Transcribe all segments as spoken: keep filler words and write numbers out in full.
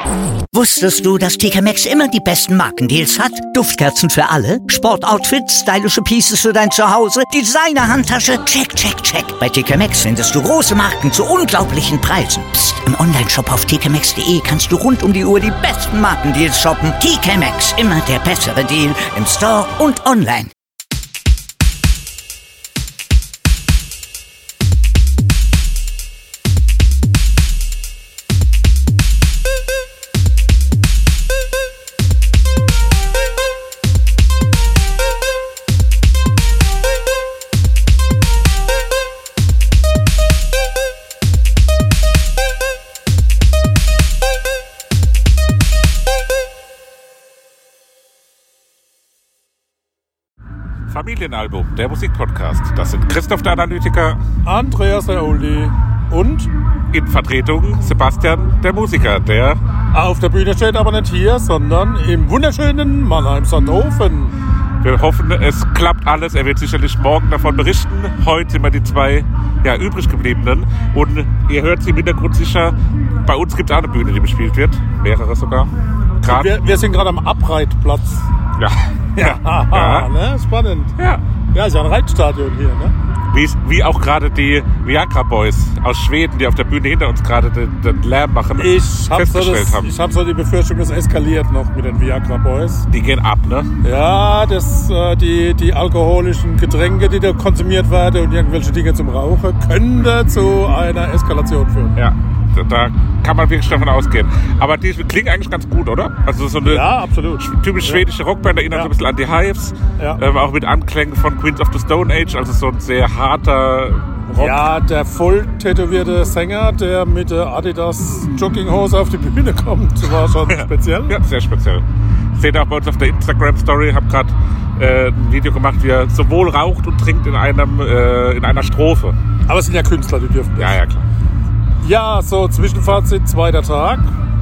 Wusstest du, dass T K Maxx immer die besten Markendeals hat? Duftkerzen für alle, Sportoutfits, stylische Pieces für dein Zuhause, Designer-Handtasche, check, check, check. Bei T K Maxx findest du große Marken zu unglaublichen Preisen. Psst. Im Onlineshop auf t k maxx punkt d e kannst du rund um die Uhr die besten Markendeals shoppen. T K Maxx, immer der bessere Deal im Store und online. Familienalbum, der Musikpodcast. Das sind Christoph der Analytiker, Andreas der Oldie und in Vertretung Sebastian der Musiker, der auf der Bühne steht, aber nicht hier, sondern im wunderschönen Mannheim-Sandhofen. Wir hoffen, es klappt alles. Er wird sicherlich morgen davon berichten. Heute sind wir die zwei ja, übrig gebliebenen. Und ihr hört sie im Hintergrund sicher. Bei uns gibt es auch eine Bühne, die bespielt wird. Mehrere sogar. Wir, wir sind gerade am Abreitplatz. Ja. Ja, ja. ja. Ne? Spannend. Ja. Ja, ist ja ein Reitstadion hier, ne? Wie, wie auch gerade die Viagra Boys aus Schweden, die auf der Bühne hinter uns gerade den, den Lärm machen, ich hab festgestellt so das, haben. Ich habe so die Befürchtung, es eskaliert noch mit den Viagra Boys. Die gehen ab, ne? Ja, das, äh, die, die alkoholischen Getränke, die da konsumiert werden und irgendwelche Dinge zum Rauchen, könnte zu einer Eskalation führen. Ja. Da kann man wirklich davon ausgehen. Aber die klingen eigentlich ganz gut, oder? Also so eine ja, absolut. typisch ja. schwedische Rockband, erinnert ja. so ein bisschen an die Hives. Ja. Ähm, auch mit Anklängen von Queens of the Stone Age, also so ein sehr harter Rock. Ja, der voll tätowierte Sänger, der mit der Adidas Jogginghose auf die Bühne kommt, war schon ja. speziell. Ja, sehr speziell. Seht ihr auch bei uns auf der Instagram-Story, habe gerade äh, ein Video gemacht, wie er sowohl raucht und trinkt in, einem, äh, in einer Strophe. Aber es sind ja Künstler, die dürfen das. Ja, ja, klar. Ja, so Zwischenfazit, zweiter Tag.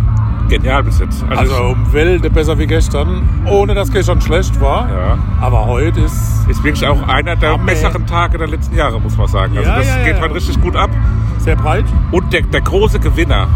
Genial bis jetzt. Also, also um Welten besser wie gestern, ohne dass gestern schlecht war. Ja. Aber heute ist... Ist wirklich auch einer der Amen. besseren Tage der letzten Jahre, muss man sagen. Also ja, das ja, geht ja. heute richtig gut ab. Sehr breit. Und der, der große Gewinner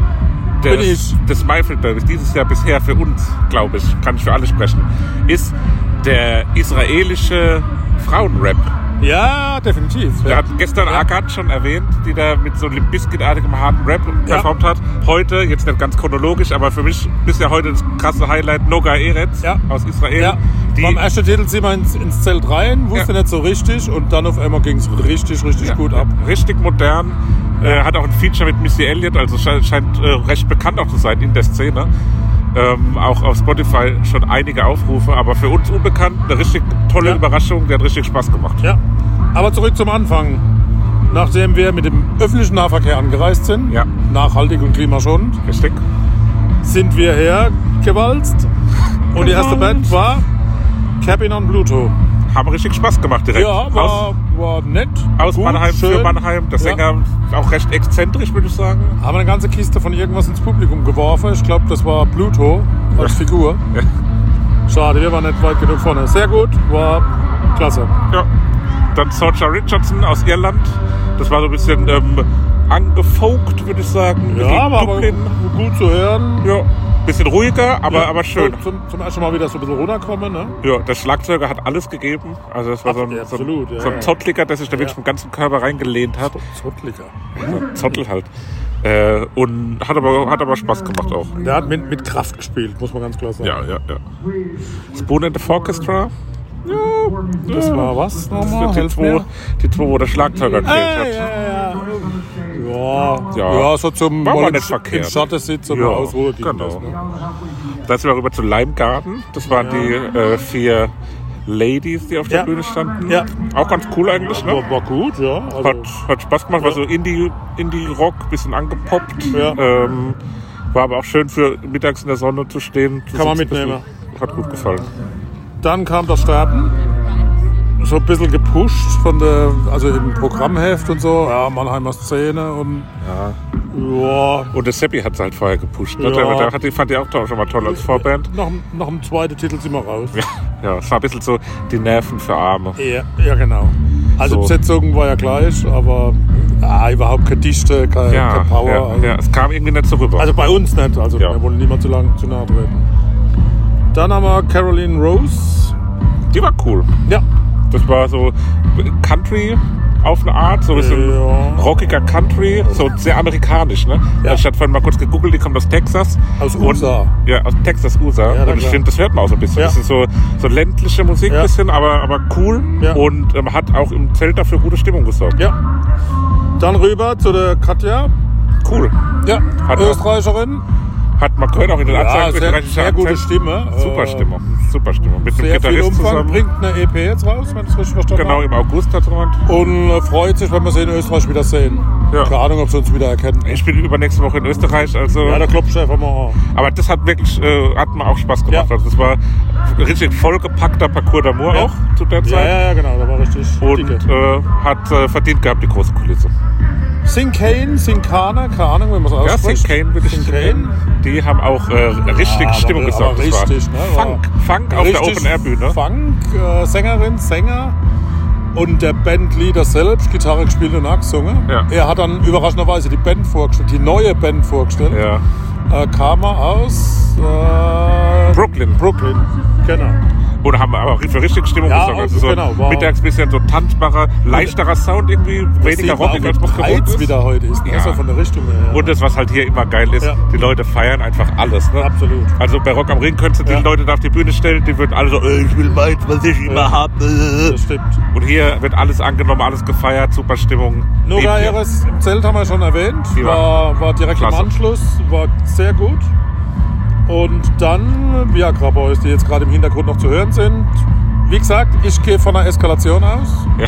des, des Mayfield Derbys dieses Jahr bisher für uns, glaube ich, kann ich für alle sprechen, ist der israelische Frauenrap. Ja, definitiv. Wir ja. hatten gestern ja. Agat schon erwähnt, die da mit so Limp Bizkit-artigem harten Rap ja. performt hat. Heute, jetzt nicht ganz chronologisch, aber für mich ist ja heute das krasse Highlight Noga Eretz ja. aus Israel. Ja. Die Beim ersten Titel sind wir ins, ins Zelt rein, wusste ja. nicht so richtig und dann auf einmal ging es richtig, richtig ja. gut ab. Richtig modern. Ja. Äh, hat auch ein Feature mit Missy Elliott, also scheint, scheint äh, recht bekannt auch zu sein in der Szene. Ähm, auch auf Spotify schon einige Aufrufe, aber für uns unbekannt, eine richtig tolle ja. Überraschung, die hat richtig Spaß gemacht. Ja, aber zurück zum Anfang. Nachdem wir mit dem öffentlichen Nahverkehr angereist sind, ja. nachhaltig und klimaschonend, richtig. sind wir hergewalzt und die erste Band war Cabin on Pluto. Haben richtig Spaß gemacht direkt. Ja, war, aus, war nett. Aus gut, Mannheim schön. für Mannheim. Der Sänger ja. auch recht exzentrisch, würde ich sagen. Haben eine ganze Kiste von irgendwas ins Publikum geworfen. Ich glaube, das war Pluto als ja. Figur. Ja. Schade, wir waren nicht weit genug vorne. Sehr gut, war klasse. Ja. Dann Sorcha Richardson aus Irland. Das war so ein bisschen ähm, angefolgt, würde ich sagen. Ja, aber, aber gut zu hören. Ja. Bisschen ruhiger, aber, ja, aber schön. Zum, zum ersten Mal wieder so ein bisschen runterkommen, ne? Ja, der Schlagzeuger hat alles gegeben. Also das war Ach, so ein, absolut, so ein, ja, so ein Zottliger, der sich da ja. wirklich vom ganzen Körper reingelehnt hat. Zottliger. Ja, Zottel halt. Äh, und hat aber, hat aber Spaß gemacht auch. Der hat mit, mit Kraft gespielt, muss man ganz klar sagen. Ja, ja, ja. Spoon and the Orchestra. Ja, das ja. war was nochmal? Das sind die zwei, die zwei, wo der Schlagzeuger gefehlt ah, hat. Ja, ja, ja. Ja, ja. ja so zum war mal nicht verkehrt. Im Schatten sitzen und ja, Ausruhe ging genau. das. Ne? Dann sind wir rüber zu Lime Garden. Das waren ja. die äh, vier Ladies, die auf der ja. Bühne standen. Ja. Auch ganz cool eigentlich. Ne? War, war gut, ja. Also hat, hat Spaß gemacht, ja. war so Indie, Indie-Rock, bisschen angepoppt. Ja. Ähm, war aber auch schön für mittags in der Sonne zu stehen. Kann man mitnehmen. Hat gut gefallen. Dann kam das Sterben. So ein bisschen gepusht von der, also im Programmheft und so, ja, Mannheimer Szene und ja. ja. Und der Seppi hat es halt vorher gepusht. Ne? Ja. Der, der hat, die fand ich auch schon mal toll als Vorband. Nach, nach dem zweiten Titel sind wir raus. Ja, ja, es war ein bisschen so die Nerven für Arme. Ja, ja genau. Also so. Besetzung war ja gleich, aber Ja, überhaupt keine Dichte, keine, Ja, keine Power. ja, also, ja, es kam irgendwie nicht so rüber. also bei uns nicht, also Ja. wir wollen niemand zu, lang, zu nahe treten. Dann haben wir Caroline Rose. Die war cool. Ja. Das war so Country auf eine Art, so ein bisschen Ja. rockiger Country, so sehr amerikanisch, ne? Ja. Ich hatte vorhin mal kurz gegoogelt, die kommt aus Texas. Aus Und- U S A. Ja, aus Texas, U S A. Ja, na und ich klar. finde, das hört man auch so ein bisschen. Ja. Das ist so, so ländliche Musik Ja. bisschen, aber, aber cool. Ja. Und ähm, hat auch im Zelt dafür gute Stimmung gesorgt. Ja. Dann rüber zu der Katja. Cool. Ja, Hat Österreicherin. Hat man gehört auch in den Ja, Anzeigen. sehr, österreichischer sehr gute Akzent. Stimme. Super Äh, Stimme. Super Stimme. Mit einem Sehr viel Gitarrist Umfang. zusammen. Bringt eine E P jetzt raus, wenn ich es richtig verstanden Genau, habe. im August hat jemand. Und äh, freut sich, wenn wir sie in Österreich wieder sehen. Ja. Keine Ahnung, ob sie uns wieder erkennen. Ich bin übernächste Woche in Österreich, also. Ja, da klopft einfach mal an. Aber das hat wirklich, äh, hat mir auch Spaß gemacht. Ja. Also das war ein richtig vollgepackter Parcours d'Amour Ja. auch zu der Ja, Zeit. ja, ja, genau, da war richtig Und dicke. äh, hat äh, verdient gehabt, die große Kulisse. Sinkane, Sinkane, keine Ahnung, wie man es Ja, ausspricht. Sinkane würde ich Sinkane. nennen. Die haben auch äh, richtig aber- Stimmung aber gesorgt. Das richtig, war ne? Funk, Funk auf der Richtig Open-Air-Bühne. Funk, äh, Sängerin, Sänger und der Bandleader selbst, Gitarre gespielt und auch gesungen. Ja. Er hat dann überraschenderweise die Band vorgestellt, die neue Band vorgestellt. Ja. Äh, kam er aus äh, Brooklyn. Brooklyn, genau. Und haben aber für richtige Stimmung Ja, gesorgt. Also so genau, wow. mittags ein bisschen so tanzbarer, leichterer Sound irgendwie, weniger rockig als man gewohnt breit ist. wieder heute ist, ne? Ja. So von der Richtung her. Und das, was halt hier immer geil ist, Ja. die Leute feiern einfach alles. Ne? Absolut. Also bei Rock am Ring könntest du die Ja. Leute da auf die Bühne stellen, die würden alle so, äh, ich will meins, was ich immer Ja. habe. Das stimmt. Und hier wird alles angenommen, alles gefeiert, super Stimmung. Nora Neben mir. Eres im Zelt haben wir schon erwähnt. Die War, war direkt klasse. im Anschluss, war sehr gut. Und dann Viagra Boys, die jetzt gerade im Hintergrund noch zu hören sind. Wie gesagt, ich gehe von einer Eskalation aus.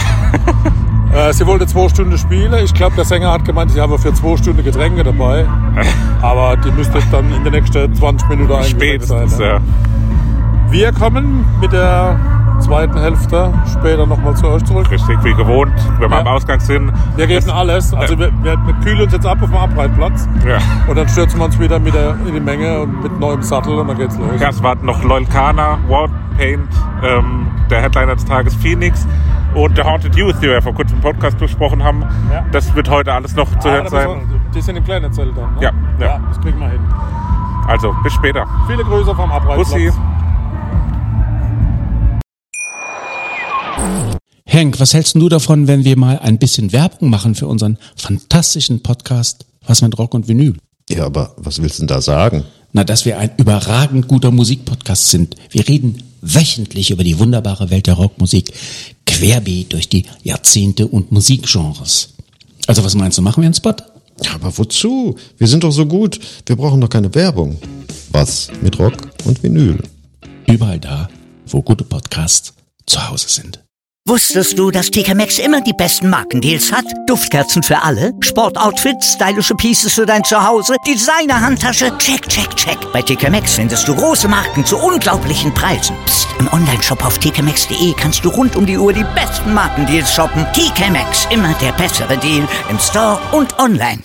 Ja. Äh, sie wollte zwei Stunden spielen. Ich glaube, der Sänger hat gemeint, sie haben für zwei Stunden Getränke dabei. Aber die müsste dann in den nächsten zwanzig Minuten eingesetzt sein. Spätestens, Ne? ja. Wir kommen mit der zweiten Hälfte später nochmal zu euch zurück. Richtig, wie gewohnt, wenn wir Ja. am Ausgang sind. Wir geben alles. Also wir, wir, wir kühlen uns jetzt ab auf dem Abreitplatz. Ja. Und dann stürzen wir uns wieder mit der, in die Menge und mit neuem Sattel und dann geht's los. Ja, es warten noch Loyal Kana, Warpaint, ähm, der Headliner des Tages Phoenix und The Haunted Youth, die wir ja vor kurzem im Podcast besprochen haben. Ja. Das wird heute alles noch zu Ah, hören da sein. müssen wir- die sind im kleinen Zelt dann, ne? Ja, ja. ja. Das kriegen wir hin. Also, bis später. Viele Grüße vom Abreitplatz. Bussi. Henk, was hältst du davon, wenn wir mal ein bisschen Werbung machen für unseren fantastischen Podcast Was mit Rock und Vinyl? Ja, aber was willst du denn da sagen? Na, dass wir ein überragend guter Musikpodcast sind. Wir reden wöchentlich über die wunderbare Welt der Rockmusik, querbeet durch die Jahrzehnte und Musikgenres. Also was meinst du, machen wir einen Spot? Ja, aber wozu? Wir sind doch so gut. Wir brauchen doch keine Werbung. Was mit Rock und Vinyl? Überall da, wo gute Podcasts zu Hause sind. Wusstest du, dass T K Maxx immer die besten Markendeals hat? Duftkerzen für alle, Sportoutfits, stylische Pieces für dein Zuhause, Designer-Handtasche, check, check, check. Bei T K Maxx findest du große Marken zu unglaublichen Preisen. Psst. im Onlineshop auf t k maxx punkt d e kannst du rund um die Uhr die besten Markendeals shoppen. T K Maxx, immer der bessere Deal im Store und online.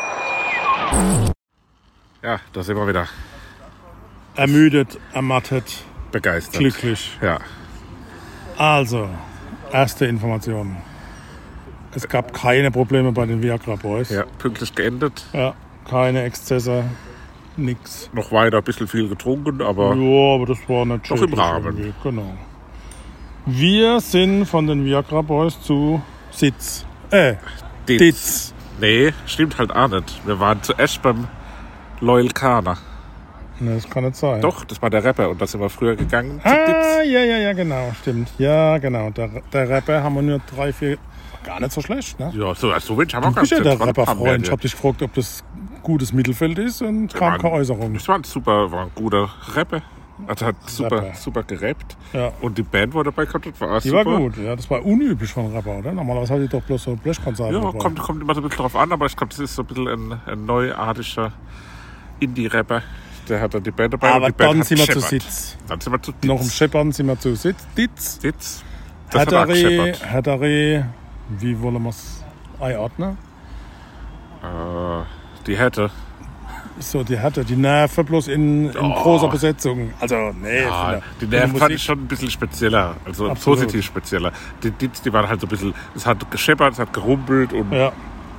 Ja, da sind wir wieder Ermüdet, ermattet, begeistert. glücklich. Ja. Also, erste Information. Es gab keine Probleme bei den Viagra Boys. ja, pünktlich geendet. Ja, keine Exzesse, nix. Noch weiter ein bisschen viel getrunken, aber Ja, aber das war nicht Doch im schädlich Rahmen. irgendwie, Genau. Wir sind von den Viagra Boys zu Sitz. Äh, Ditz. Ditz. Nee, stimmt halt auch nicht. Wir waren zuerst beim Loyal Kana. Ne, das kann nicht sein. Doch, das war der Rapper und da sind wir früher gegangen. Zu Ah, Ditz. ja, ja, ja, genau, stimmt. Ja, genau. Der, der Rapper haben wir nur drei, vier. Gar nicht so schlecht, ne? Ja, so, so wenig haben wir Du gar bist ja nicht der dran haben Rapperfreund. Ich wir- hab dich gefragt, ob das gutes Mittelfeld ist und kam waren- keine Äußerung. Das war ein super, war ein guter Rapper. Also hat super, Rapper. super gerappt. Ja. Und die Band, die dabei kommt, war auch Die super. war gut, ja. Das war unüblich von Rapper, oder? Normalerweise hatte ich doch bloß so Blechkonzerte. Ja, dabei. kommt, kommt immer so ein bisschen drauf an, aber ich glaube, das ist so ein bisschen ein, ein neuartiger Indie-Rapper. Der hat dann die Band dabei Aber und die Band dann hat sind wir zu gescheppert. Sitz. Dann sind wir zu Ditz. Noch im Scheppern sind wir zu Sitz. Ditz. Ditz. Das hat auch Hattery, gescheppert. Hattery, wie wollen wir es einordnen? Äh, die hätte. So, die hatte die Nerven bloß in, in Oh. großer Besetzung. Also, nee. Ja, von der- die von der Nerven fand Musik- ich schon ein bisschen spezieller. Also Absolut. positiv spezieller. Die Ditz, die waren halt so ein bisschen, es hat gescheppert, es hat gerumpelt und Ja,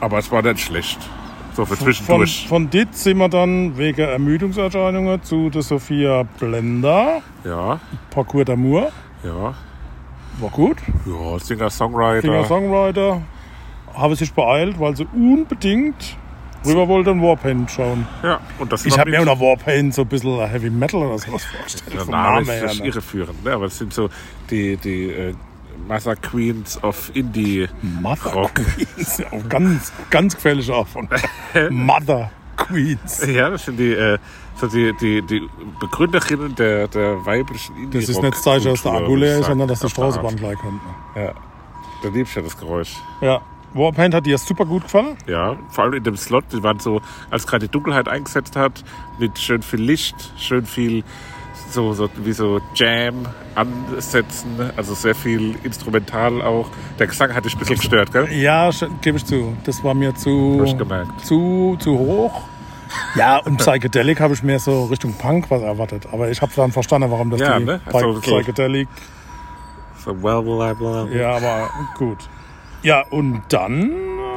Aber es war nicht schlecht. So für Von, zwischendurch. von dit sind wir dann wegen Ermüdungserscheinungen zu der Sophia Blender. Ja, Parcours d'Amour. ja. War gut. Ja, Singer-Songwriter. Singer-Songwriter. Habe sich beeilt, weil sie unbedingt rüber wollte und Warpaint schauen. Ja, und das Ich war habe mir nicht- unter Warpaint so ein bisschen Heavy Metal oder sowas vorgestellt. Der vom Name Namen her, ist ne? irreführend, ne? Aber es sind so die, die äh, Mother Queens of Indie Mother Rock. Queens. Ja, auch ganz, ganz gefährlich auch von Mother Queens. Ja, das sind die, äh, so die, die, die Begründerinnen der, der weiblichen Indie Das ist nicht das Zeichen, dass der Akku leer ist, sondern dass die der Straßenbahn gleich kommt. Ne? Ja, da liebst du ja das Geräusch. Ja. Warpaint hat dir super gut gefallen. Ja, vor allem in dem Slot, die waren so, als gerade die Dunkelheit eingesetzt hat, mit schön viel Licht, schön viel so, so wie so Jam ansetzen, also sehr viel instrumental auch. Der Gesang hat dich ein bisschen gestört, gell? Ja, gebe ich zu. Das war mir zu, Hab ich gemerkt. zu, zu hoch. Ja, und Psychedelic habe ich mehr so Richtung Punk was erwartet. Aber ich habe dann verstanden, warum das Ja, die ne? Psy- Also so- Psychedelic. So, well, blah, blah. Ja, aber gut. Ja, und dann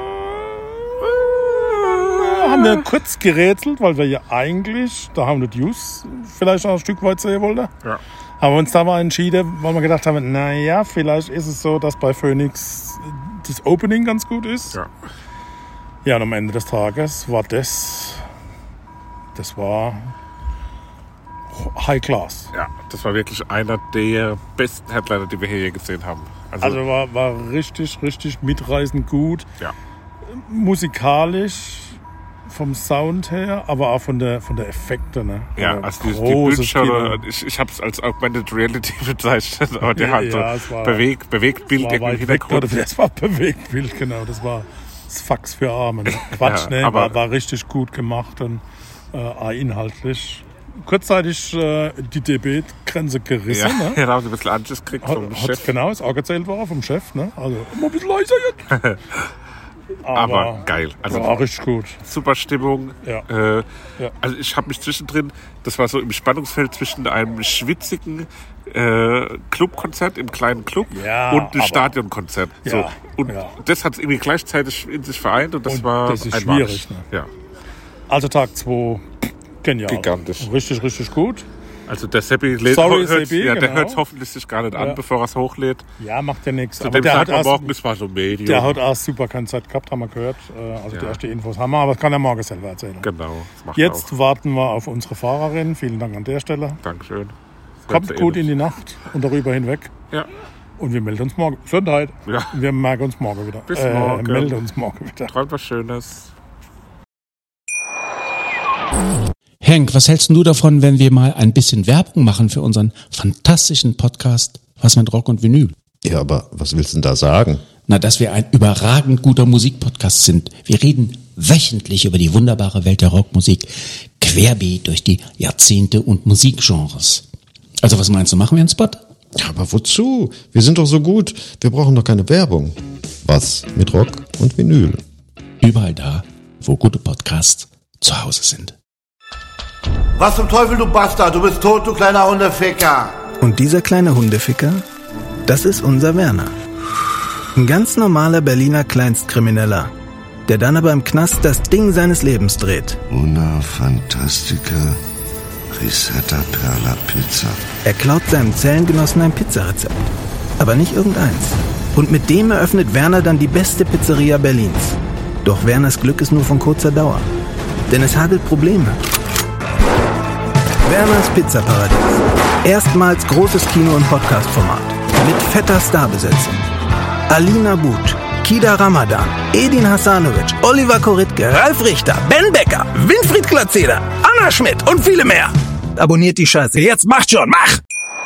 äh, haben wir kurz gerätselt, weil wir ja eigentlich, da haben wir die News vielleicht auch ein Stück weit sehen wollten. Ja. Haben wir uns da mal entschieden, weil wir gedacht haben, naja, vielleicht ist es so, dass bei Phoenix das Opening ganz gut ist. Ja. Ja, und am Ende des Tages war das, das war High Class. Ja, das war wirklich einer der besten Headliner, die wir hier je gesehen haben. Also, Also war, war richtig, richtig mitreißend gut. ja. Musikalisch, vom Sound her, aber auch von der, von der Effekte. Ne? Ja, also die, die großes Bildschirme, Kino. ich, ich habe es als Augmented Reality bezeichnet, aber der Ja, halt so ja, es war- bewegt, bewegt Bild war irgendwie im weit weg, Hintergrund. oder das war Bewegtbild, genau. Das war das Fax für Arme. Ne? Quatsch, Ja, ne? aber- War, war richtig gut gemacht und äh, auch inhaltlich. Kurzzeitig äh, die D B-Grenze Ja, gerissen. Ne? ja, da haben sie ein bisschen Anschluss gekriegt Hat, vom hat, Chef. genau, ist auch erzählt worden vom Chef. Ne? Also immer ein bisschen leiser jetzt. Aber geil. Also war richtig gut. super Stimmung. Ja. Äh, Ja. Also ich habe mich zwischendrin, das war so im Spannungsfeld zwischen einem schwitzigen äh, Clubkonzert im kleinen Club Ja, und einem aber- Stadionkonzert. So. Ja, Und ja. das hat es irgendwie gleichzeitig in sich vereint und das Und war das ist einmalig. schwierig, ne? Ja. Also Tag zwei, genial. Gigantisch. Richtig, richtig gut. Also der Seppi lädt, Sorry, hört's, Seppi, ja, der genau. hört hoffentlich sich gar nicht an, Ja. bevor er es hochlädt. Ja, macht ja nichts. Zu Aber dem der hat, Tag am erst, Morgen, das war so Medium. der hat auch super keine Zeit gehabt, haben wir gehört. Äh, Also die Ja. ersten Infos haben wir, aber das kann er morgen selber erzählen. Genau, das macht er Jetzt auch. warten wir auf unsere Fahrerin. Vielen Dank an der Stelle. Dankeschön. Das Kommt hört gut ihr in die Nacht und darüber hinweg. Ja. Und wir melden uns morgen. Gesundheit. Ja. Wir merken uns morgen wieder. Bis äh, morgen. melden uns morgen wieder. Träumt was Schönes. Henk, was hältst du davon, wenn wir mal ein bisschen Werbung machen für unseren fantastischen Podcast Was mit Rock und Vinyl? Ja, aber was willst du denn da sagen? Na, dass wir ein überragend guter Musikpodcast sind. Wir reden wöchentlich über die wunderbare Welt der Rockmusik, querbeet durch die Jahrzehnte und Musikgenres. Also was meinst du, machen wir einen Spot? Ja, aber wozu? Wir sind doch so gut. Wir brauchen doch keine Werbung. Was mit Rock und Vinyl? Überall da, wo gute Podcasts zu Hause sind. Was zum Teufel, du Bastard? Du bist tot, du kleiner Hundeficker. Und dieser kleine Hundeficker, das ist unser Werner. Ein ganz normaler Berliner Kleinstkrimineller, der dann aber im Knast das Ding seines Lebens dreht. Una Fantastica Risetta Perla Pizza. Er klaut seinem Zellengenossen ein Pizzarezept. Aber nicht irgendeins. Und mit dem eröffnet Werner dann die beste Pizzeria Berlins. Doch Werners Glück ist nur von kurzer Dauer. Denn es hagelt Probleme. Werners Pizzaparadies. Erstmals großes Kino- und Podcast-Format. Mit fetter Starbesetzung. Alina But, Kida Ramadan, Edin Hasanovic, Oliver Koritke, Ralf Richter, Ben Becker, Winfried Glatzeder, Anna Schmidt und viele mehr. Abonniert die Scheiße. Jetzt macht schon, mach!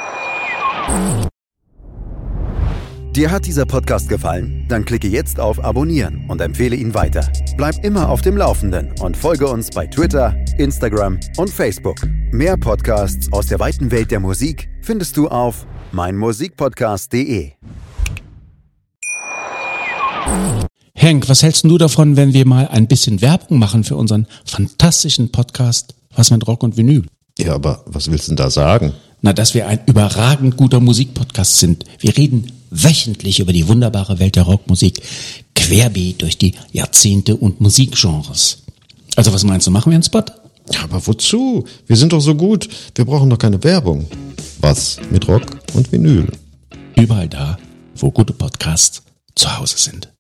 Dir hat dieser Podcast gefallen? Dann klicke jetzt auf Abonnieren und empfehle ihn weiter. Bleib immer auf dem Laufenden und folge uns bei Twitter, Instagram und Facebook. Mehr Podcasts aus der weiten Welt der Musik findest du auf meinmusikpodcast punkt de. Henk, was hältst du davon, wenn wir mal ein bisschen Werbung machen für unseren fantastischen Podcast Was mit Rock und Vinyl? Ja, aber was willst du denn da sagen? Na, dass wir ein überragend guter Musikpodcast sind. Wir reden wöchentlich über die wunderbare Welt der Rockmusik, querbeet durch die Jahrzehnte und Musikgenres. Also was meinst du, machen wir einen Spot? Ja, aber wozu? Wir sind doch so gut. Wir brauchen doch keine Werbung. Was mit Rock und Vinyl? Überall da, wo gute Podcasts zu Hause sind.